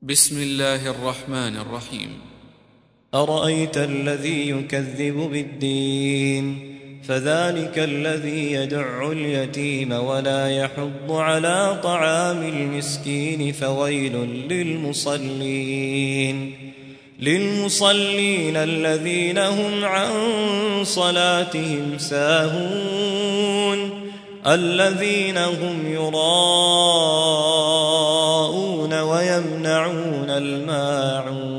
بسم الله الرحمن الرحيم. أرأيت الذي يكذب بالدين فذلك الذي يدع اليتيم ولا يحض على طعام المسكين فويل للمصلين الذين هم عن صلاتهم ساهون الذين هم يراءون ويمنعون الماعون